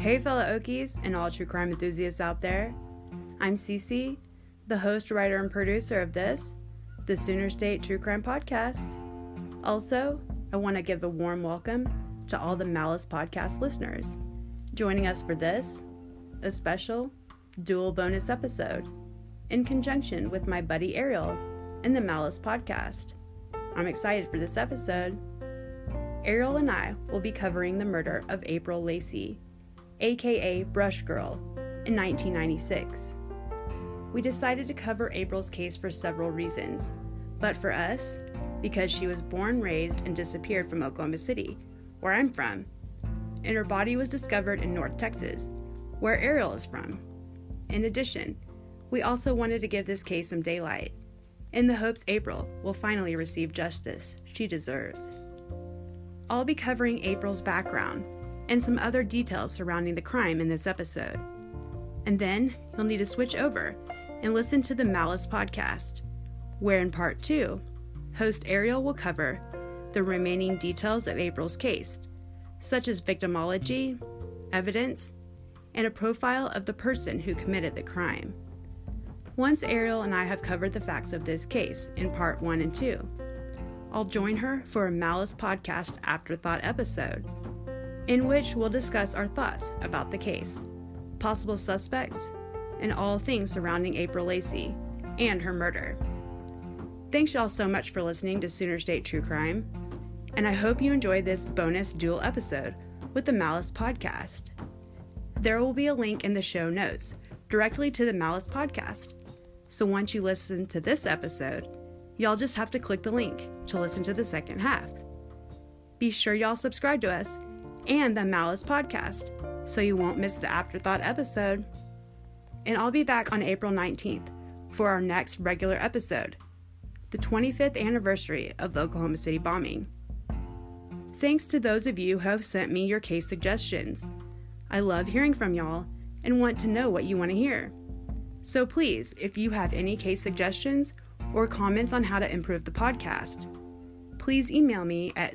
Hey fellow Okies and all true crime enthusiasts out there. I'm Cece, the host, writer, and producer of this, the Sooner State True Crime Podcast. Also, I want to give a warm welcome to all the Malice Podcast listeners joining us for this, a special dual bonus episode in conjunction with my buddy Ariel in the Malice Podcast. I'm excited for this episode. Ariel and I will be covering the murder of April Lacey, aka Brush Girl, in 1996. We decided to cover April's case for several reasons, but for us, because she was born, raised, and disappeared from Oklahoma City, where I'm from, and her body was discovered in North Texas, where Ariel is from. In addition, we also wanted to give this case some daylight, in the hopes April will finally receive justice she deserves. I'll be covering April's background and some other details surrounding the crime in this episode. And then you'll need to switch over and listen to the Malice Podcast, where in part 2, host Ariel will cover the remaining details of April's case, such as victimology, evidence, and a profile of the person who committed the crime. Once Ariel and I have covered the facts of this case in part 1 and 2, I'll join her for a Malice Podcast Afterthought episode, in which we'll discuss our thoughts about the case, possible suspects, and all things surrounding April Lacey and her murder. Thanks y'all so much for listening to Sooner State True Crime, and I hope you enjoy this bonus dual episode with the Malice Podcast. There will be a link in the show notes directly to the Malice Podcast, so once you listen to this episode, y'all just have to click the link to listen to the second half. Be sure y'all subscribe to us and the Malice Podcast so you won't miss the Afterthought episode. And I'll be back on April 19th for our next regular episode, the 25th anniversary of the Oklahoma City bombing. Thanks to those of you who have sent me your case suggestions. I love hearing from y'all and want to know what you want to hear. So please, if you have any case suggestions or comments on how to improve the podcast, please email me at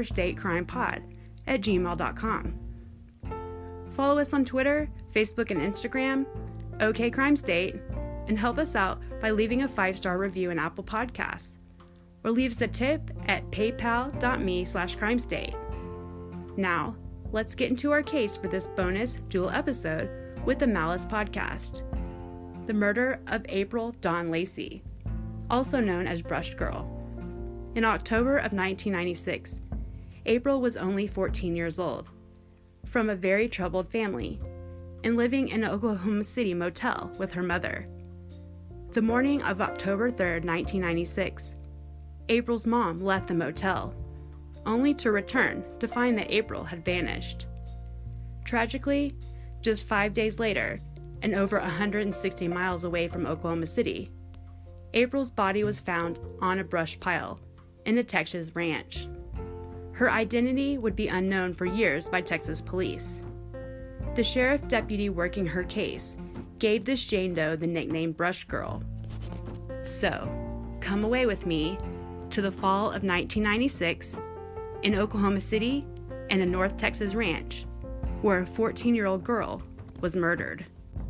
soonerstatecrimepod@gmail.com. Follow us on Twitter, Facebook, and Instagram, OK Crime State, and help us out by leaving a 5-star review in Apple Podcasts, or leave us a tip at paypal.me/crimestate. Now, let's get into our case for this bonus dual episode with the Malice Podcast. The murder of April Dawn Lacey, also known as Brush Girl. In October of 1996, April was only 14 years old, from a very troubled family, and living in an Oklahoma City motel with her mother. The morning of October 3rd, 1996, April's mom left the motel, only to return to find that April had vanished. Tragically, just 5 days later, and over 160 miles away from Oklahoma City, April's body was found on a brush pile in a Texas ranch. Her identity would be unknown for years by Texas police. The sheriff deputy working her case gave this Jane Doe the nickname Brush Girl. So, come away with me to the fall of 1996 in Oklahoma City and a North Texas ranch, where a 14-year-old girl was murdered.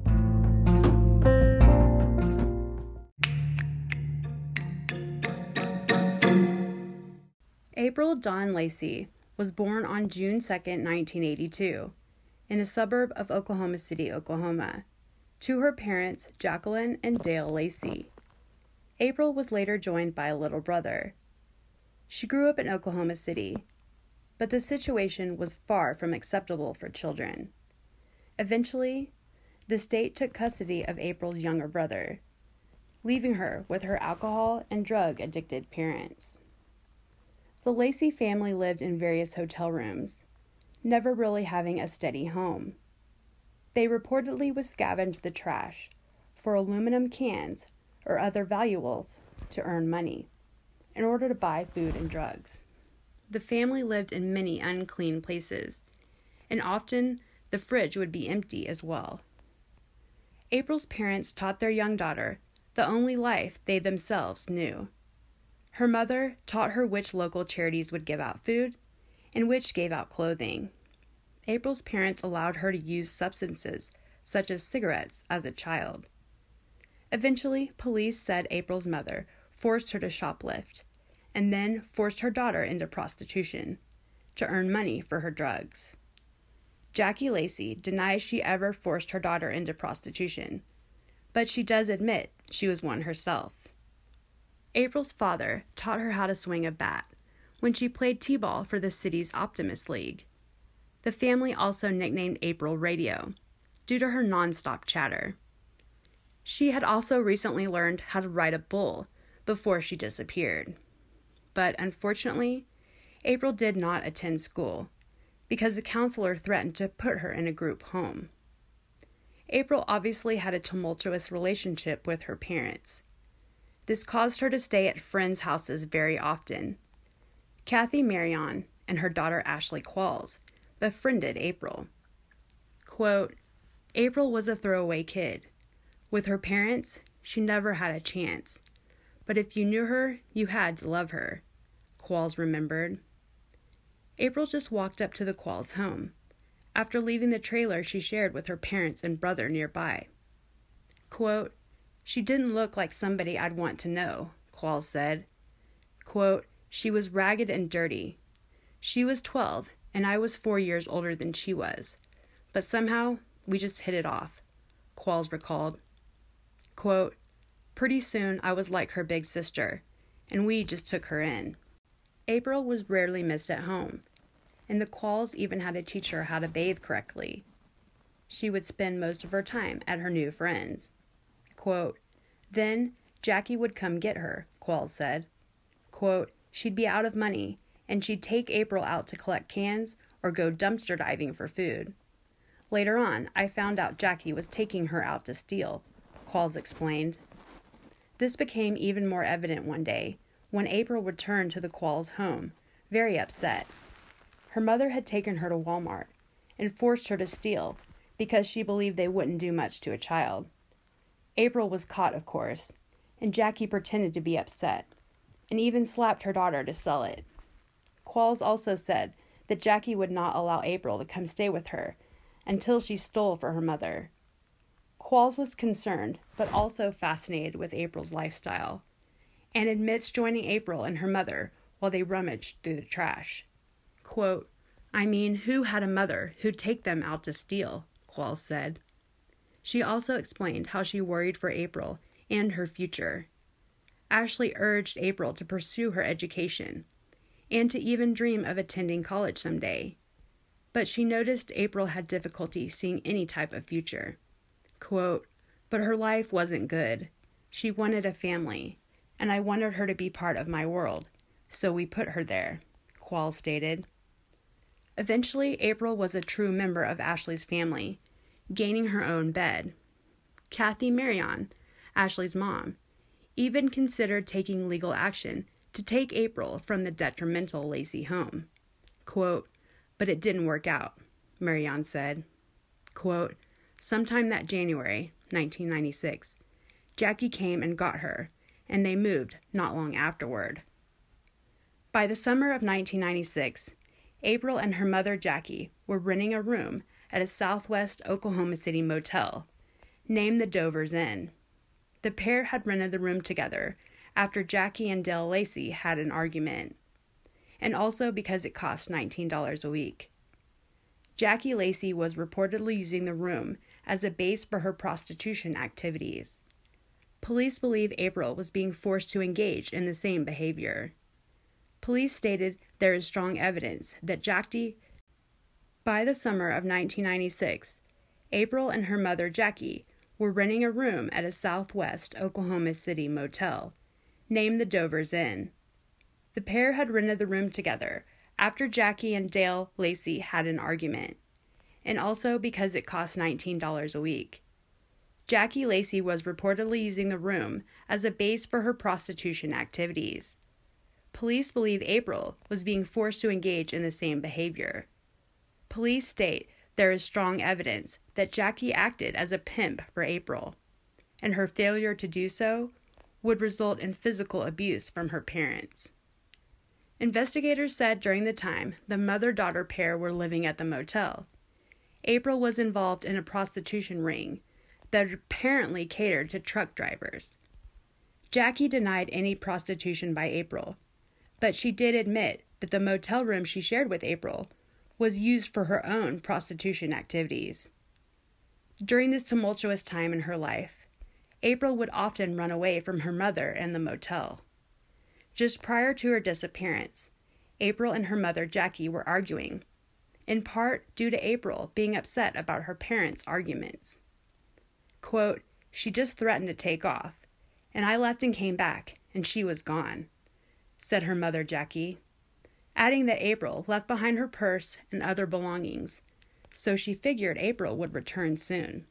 April Dawn Lacey was born on June 2, 1982, in a suburb of Oklahoma City, Oklahoma, to her parents Jacqueline and Dale Lacey. April was later joined by a little brother. She grew up in Oklahoma City, but the situation was far from acceptable for children. Eventually, the state took custody of April's younger brother, leaving her with her alcohol and drug-addicted parents. The Lacey family lived in various hotel rooms, never really having a steady home. They reportedly would scavenge the trash for aluminum cans or other valuables to earn money in order to buy food and drugs. The family lived in many unclean places, and often the fridge would be empty as well. April's parents taught their young daughter the only life they themselves knew. Her mother taught her which local charities would give out food and which gave out clothing. April's parents allowed her to use substances, such as cigarettes, as a child. Eventually, police said April's mother forced her to shoplift, and then forced her daughter into prostitution to earn money for her drugs. Jackie Lacey denies she ever forced her daughter into prostitution, but she does admit she was one herself. April's father taught her how to swing a bat when she played t-ball for the city's Optimist League. The family also nicknamed April Radio, due to her nonstop chatter. She had also recently learned how to ride a bull before she disappeared. But unfortunately, April did not attend school because the counselor threatened to put her in a group home. April obviously had a tumultuous relationship with her parents. This caused her to stay at friends' houses very often. Kathy Marion and her daughter Ashley Qualls befriended April. Quote, April was a throwaway kid. With her parents, she never had a chance. But if you knew her, you had to love her, Qualls remembered. April just walked up to the Qualls' home, after leaving the trailer she shared with her parents and brother nearby. Quote, she didn't look like somebody I'd want to know, Qualls said. Quote, she was ragged and dirty. She was 12, and I was 4 years older than she was. But somehow, we just hit it off, Qualls recalled. Quote, pretty soon I was like her big sister, and we just took her in. April was rarely missed at home, and the Qualls even had to teach her how to bathe correctly. She would spend most of her time at her new friends. Quote, then Jackie would come get her, Qualls said. Quote, she'd be out of money, and she'd take April out to collect cans or go dumpster diving for food. Later on, I found out Jackie was taking her out to steal, Qualls explained. This became even more evident one day when April returned to the Qualls' home, very upset. Her mother had taken her to Walmart and forced her to steal because she believed they wouldn't do much to a child. April was caught, of course, and Jackie pretended to be upset and even slapped her daughter to sell it. Qualls also said that Jackie would not allow April to come stay with her until she stole for her mother. Qualls was concerned, but also fascinated with April's lifestyle, and admits joining April and her mother while they rummaged through the trash. Quote, I mean, who had a mother who'd take them out to steal, Qualls said. She also explained how she worried for April and her future. Ashley urged April to pursue her education and to even dream of attending college someday. But she noticed April had difficulty seeing any type of future. Quote, but her life wasn't good. She wanted a family, and I wanted her to be part of my world, so we put her there, Qualls stated. Eventually, April was a true member of Ashley's family, gaining her own bed. Kathy Marion, Ashley's mom, even considered taking legal action to take April from the detrimental Lacey home. Quote, but it didn't work out, Marion said. Quote, sometime that January, 1996, Jackie came and got her, and they moved not long afterward. By the summer of 1996, April and her mother Jackie were renting a room at a southwest Oklahoma City motel, named the Dover's Inn. The pair had rented the room together after Jackie and Dale Lacey had an argument, and also because it cost $19 a week. Jackie Lacey was reportedly using the room as a base for her prostitution activities. Police believe April was being forced to engage in the same behavior. Police stated there is strong evidence that Jackie. By the summer of 1996, April and her mother Jackie were renting a room at a southwest Oklahoma City motel, named the Dover's Inn. The pair had rented the room together after Jackie and Dale Lacey had an argument, and also because it cost $19 a week. Jackie Lacey was reportedly using the room as a base for her prostitution activities. Police believe April was being forced to engage in the same behavior. Police state there is strong evidence that Jackie acted as a pimp for April, and her failure to do so would result in physical abuse from her parents. Investigators said during the time the mother-daughter pair were living at the motel, April was involved in a prostitution ring that apparently catered to truck drivers. Jackie denied any prostitution by April, but she did admit that the motel room she shared with April was used for her own prostitution activities. During this tumultuous time in her life, April would often run away from her mother and the motel. Just prior to her disappearance, April and her mother Jackie were arguing, in part due to April being upset about her parents' arguments. Quote, "She just threatened to take off, and I left and came back, and she was gone," said her mother Jackie, adding that April left behind her purse and other belongings, so she figured April would return soon.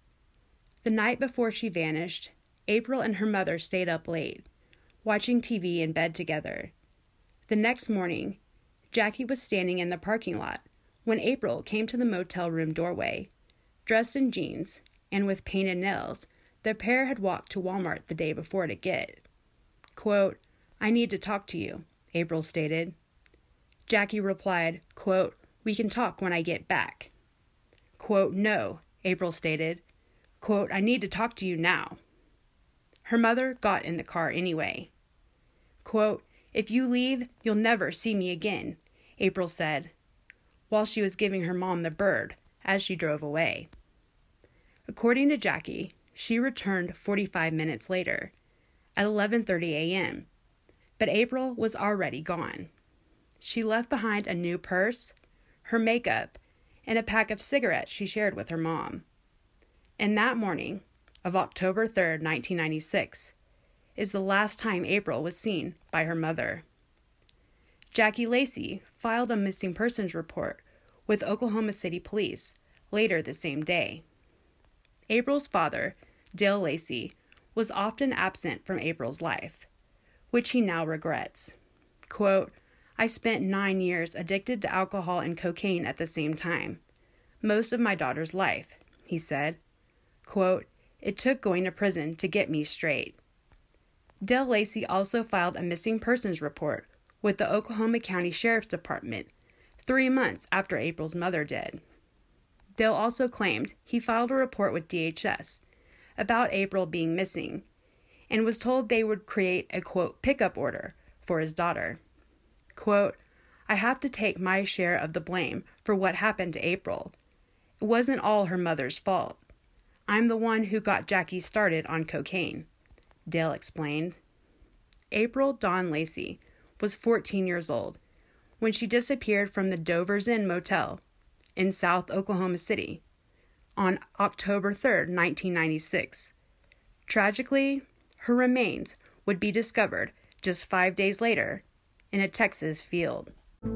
The night before she vanished, April and her mother stayed up late, watching TV in bed together. The next morning, Jackie was standing in the parking lot when April came to the motel room doorway. Dressed in jeans and with painted nails, the pair had walked to Walmart the day before to get. Quote, "I need to talk to you," April stated. Jackie replied, quote, "We can talk when I get back." Quote, "No," April stated. Quote, "I need to talk to you now." Her mother got in the car anyway. Quote, "If you leave, you'll never see me again," April said, while she was giving her mom the bird as she drove away. According to Jackie, she returned 45 minutes later, at 11:30 a.m., but April was already gone. She left behind a new purse, her makeup, and a pack of cigarettes she shared with her mom. And that morning of October 3rd, 1996, is the last time April was seen by her mother. Jackie Lacey filed a missing persons report with Oklahoma City Police later the same day. April's father, Dale Lacey, was often absent from April's life, which he now regrets. Quote, "I spent 9 years addicted to alcohol and cocaine at the same time, most of my daughter's life," he said. Quote, "It took going to prison to get me straight." Dale Lacey also filed a missing persons report with the Oklahoma County Sheriff's Department 3 months after April's mother did. Dale also claimed he filed a report with DHS about April being missing and was told they would create a, quote, "pickup order" for his daughter. Quote, "I have to take my share of the blame for what happened to April. It wasn't all her mother's fault. I'm the one who got Jackie started on cocaine," Dale explained. April Dawn Lacey was 14 years old when she disappeared from the Dover's Inn Motel in South Oklahoma City on October 3rd, 1996. Tragically, her remains would be discovered just 5 days later in a Texas field.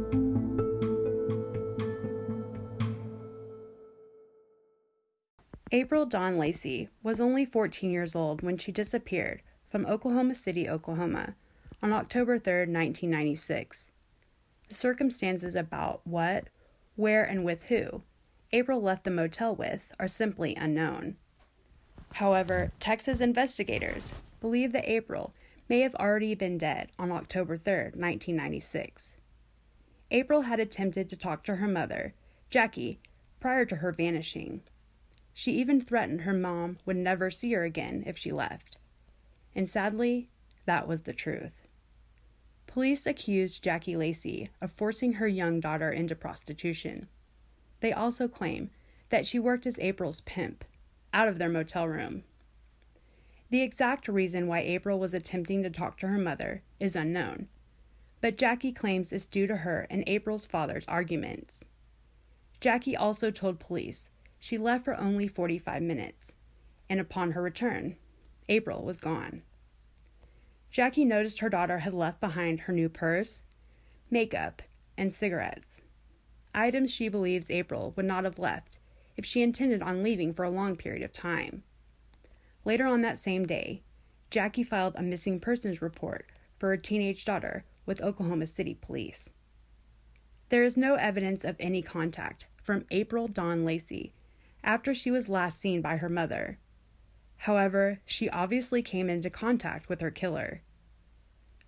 April Dawn Lacey was only 14 years old when she disappeared from Oklahoma City, Oklahoma, on October 3rd, 1996. The circumstances about what, where, and with who April left the motel with are simply unknown. However, Texas investigators believe that April may have already been dead on October 3rd, 1996. April had attempted to talk to her mother, Jackie, prior to her vanishing. She even threatened her mom would never see her again if she left. And sadly, that was the truth. Police accused Jackie Lacey of forcing her young daughter into prostitution. They also claim that she worked as April's pimp out of their motel room. The exact reason why April was attempting to talk to her mother is unknown, but Jackie claims it's due to her and April's father's arguments. Jackie also told police she left for only 45 minutes, and upon her return, April was gone. Jackie noticed her daughter had left behind her new purse, makeup, and cigarettes, items she believes April would not have left if she intended on leaving for a long period of time. Later on that same day, Jackie filed a missing persons report for her teenage daughter with Oklahoma City Police. There is no evidence of any contact from April Dawn Lacey after she was last seen by her mother. However, she obviously came into contact with her killer.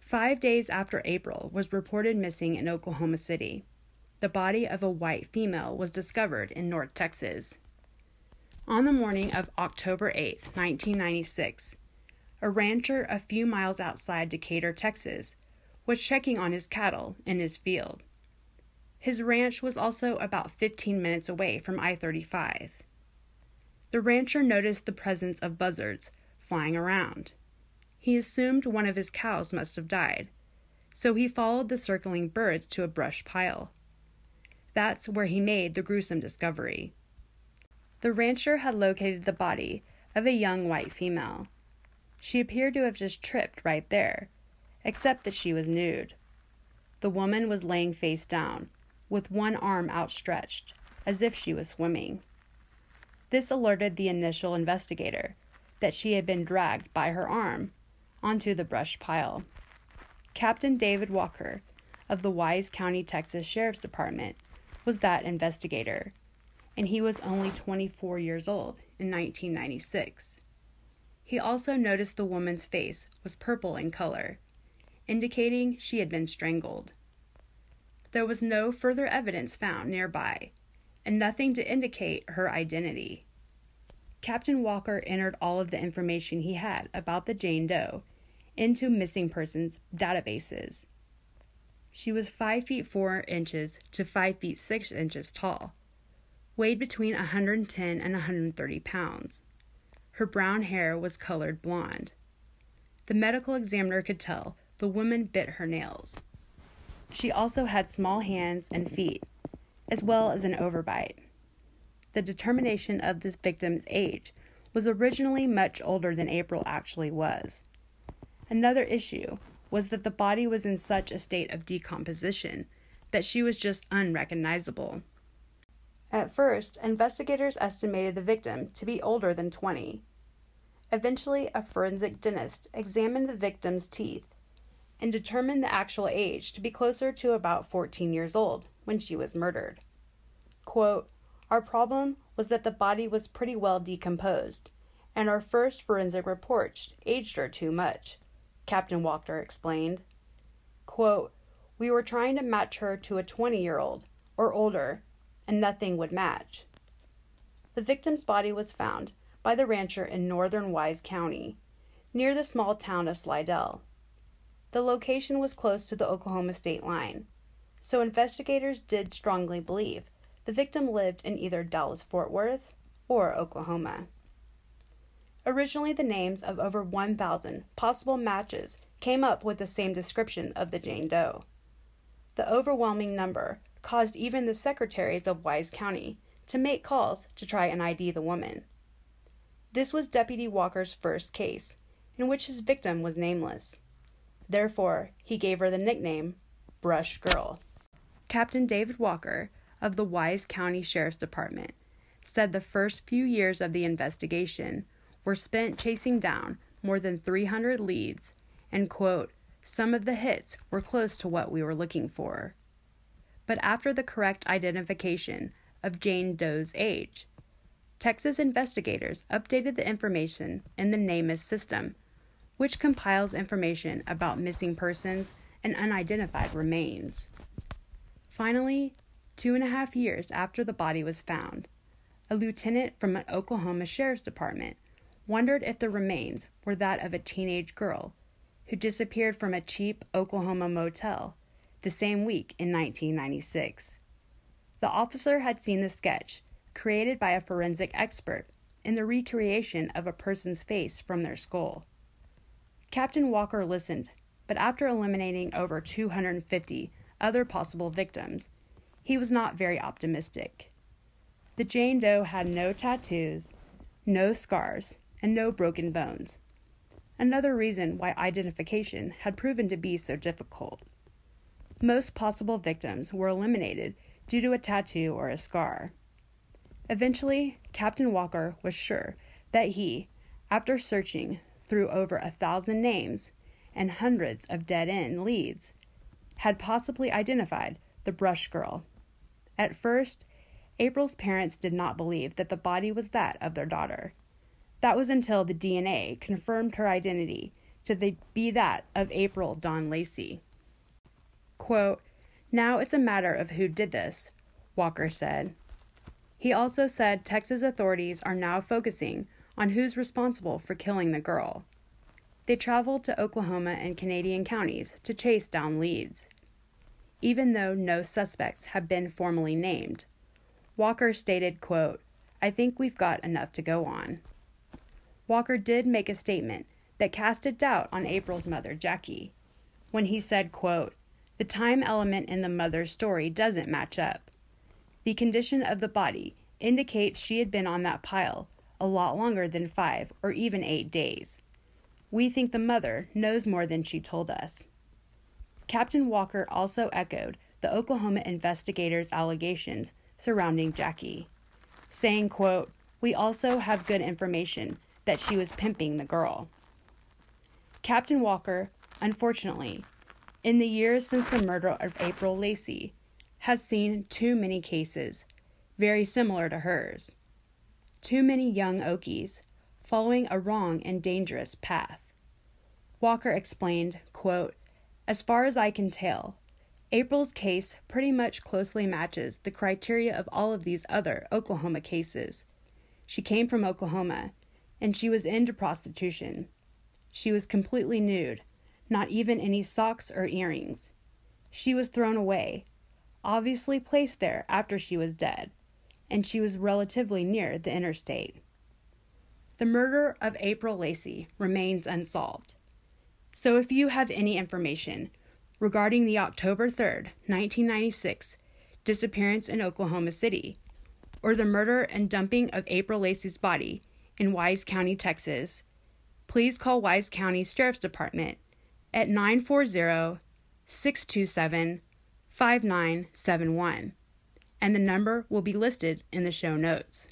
5 days after April was reported missing in Oklahoma City, the body of a white female was discovered in North Texas. On the morning of October 8, 1996, a rancher a few miles outside Decatur, Texas, was checking on his cattle in his field. His ranch was also about 15 minutes away from I-35. The rancher noticed the presence of buzzards flying around. He assumed one of his cows must have died, so he followed the circling birds to a brush pile. That's where he made the gruesome discovery. The rancher had located the body of a young white female. She appeared to have just tripped right there, except that she was nude. The woman was laying face down, with one arm outstretched, as if she was swimming. This alerted the initial investigator that she had been dragged by her arm onto the brush pile. Captain David Walker of the Wise County, Texas Sheriff's Department was that investigator, and he was only 24 years old in 1996. He also noticed the woman's face was purple in color, indicating she had been strangled. There was no further evidence found nearby, and nothing to indicate her identity. Captain Walker entered all of the information he had about the Jane Doe into missing persons databases. She was 5 feet 4 inches to 5 feet 6 inches tall, weighed between 110 and 130 pounds. Her brown hair was colored blonde. The medical examiner could tell the woman bit her nails. She also had small hands and feet, as well as an overbite. The determination of this victim's age was originally much older than April actually was. Another issue was that the body was in such a state of decomposition that she was just unrecognizable. At first, investigators estimated the victim to be older than 20. Eventually, a forensic dentist examined the victim's teeth and determined the actual age to be closer to about 14 years old when she was murdered. Quote, "Our problem was that the body was pretty well decomposed, and our first forensic report aged her too much," Captain Walker explained. Quote, "We were trying to match her to a 20-year-old or older, and nothing would match." The victim's body was found by the rancher in northern Wise County, near the small town of Slidell. The location was close to the Oklahoma state line, so investigators did strongly believe the victim lived in either Dallas-Fort Worth or Oklahoma. Originally, the names of over 1,000 possible matches came up with the same description of the Jane Doe. The overwhelming number caused even the secretaries of Wise County to make calls to try and ID the woman. This was Deputy Walker's first case, in which his victim was nameless. Therefore, he gave her the nickname Brush Girl. Captain David Walker of the Wise County Sheriff's Department said the first few years of the investigation were spent chasing down more than 300 leads, and, quote, "Some of the hits were close to what we were looking for." But after the correct identification of Jane Doe's age, Texas investigators updated the information in the NamUs system, which compiles information about missing persons and unidentified remains. Finally, 2.5 years after the body was found, a lieutenant from an Oklahoma Sheriff's Department wondered if the remains were that of a teenage girl who disappeared from a cheap Oklahoma motel the same week in 1996. The officer had seen the sketch created by a forensic expert in the recreation of a person's face from their skull. Captain Walker listened, but after eliminating over 250 other possible victims, he was not very optimistic. The Jane Doe had no tattoos, no scars, and no broken bones. Another reason why identification had proven to be so difficult. Most possible victims were eliminated due to a tattoo or a scar. Eventually, Captain Walker was sure that he, after searching through over 1,000 names and hundreds of dead-end leads, had possibly identified the Brush Girl. At first, April's parents did not believe that the body was that of their daughter. That was until the DNA confirmed her identity to be that of April Dawn Lacy. Quote, "Now it's a matter of who did this," Walker said. He also said Texas authorities are now focusing on who's responsible for killing the girl. They traveled to Oklahoma and Canadian counties to chase down leads. Even though no suspects have been formally named, Walker stated, quote, "I think we've got enough to go on." Walker did make a statement that casted doubt on April's mother, Jackie, when he said, quote, "The time element in the mother's story doesn't match up. The condition of the body indicates she had been on that pile a lot longer than 5 or even 8 days. We think the mother knows more than she told us." Captain Walker also echoed the Oklahoma investigators' allegations surrounding Jackie, saying, quote, "We also have good information that she was pimping the girl." Captain Walker, unfortunately, in the years since the murder of April Lacy, has seen too many cases very similar to hers. Too many young Okies following a wrong and dangerous path. Walker explained, quote, "As far as I can tell, April's case pretty much closely matches the criteria of all of these other Oklahoma cases. She came from Oklahoma, and she was into prostitution. She was completely nude, not even any socks or earrings. She was thrown away, obviously placed there after she was dead, and she was relatively near the interstate." The murder of April Lacy remains unsolved. So if you have any information regarding the October 3rd, 1996 disappearance in Oklahoma City, or the murder and dumping of April Lacy's body in Wise County, Texas, please call Wise County Sheriff's Department at 940-627-5971, and the number will be listed in the show notes.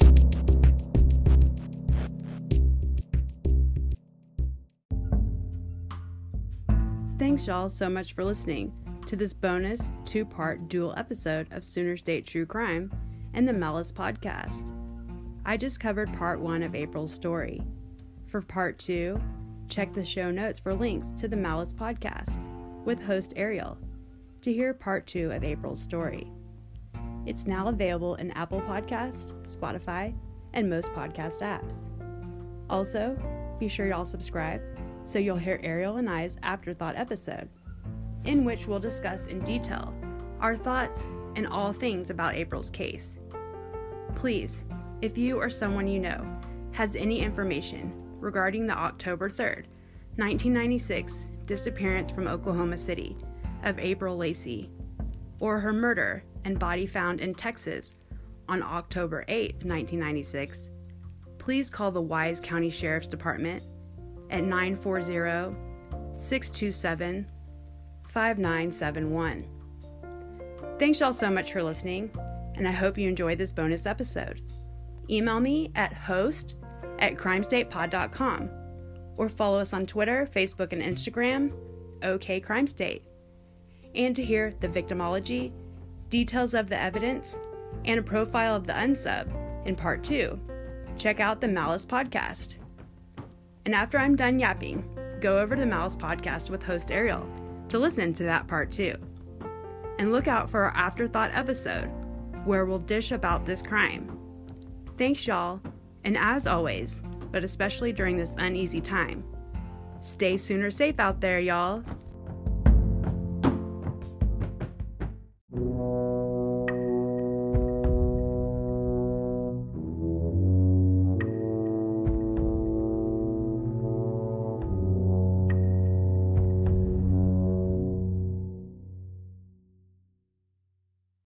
Thanks y'all so much for listening to this bonus 2-part dual episode of Sooner State True Crime and the Malice Podcast. I just covered part 1 of April's story. For part 2, check the show notes for links to the Malice Podcast with host Ariel to hear part 2 of April's story. It's now available in Apple Podcasts, Spotify, and most podcast apps. Also, be sure y'all subscribe so you'll hear Ariel and I's Afterthought episode, in which we'll discuss in detail our thoughts and all things about April's case. Please, if you or someone you know has any information regarding the October 3rd, 1996 disappearance from Oklahoma City of April Lacy, or her murder and body found in Texas on October 8th, 1996, please call the Wise County Sheriff's Department at 940-627-5971. Thanks y'all so much for listening, and I hope you enjoyed this bonus episode. Email me at host@crimestatepod.com or follow us on Twitter, Facebook, and Instagram, OKCrimeState. And to hear the victimology, details of the evidence, and a profile of the unsub in part 2, check out the Malice Podcast. And after I'm done yapping, go over to the Malice Podcast with host Ariel to listen to that part 2. And look out for our Afterthought episode, where we'll dish about this crime. Thanks y'all, and as always, but especially during this uneasy time, stay Sooner safe out there, y'all.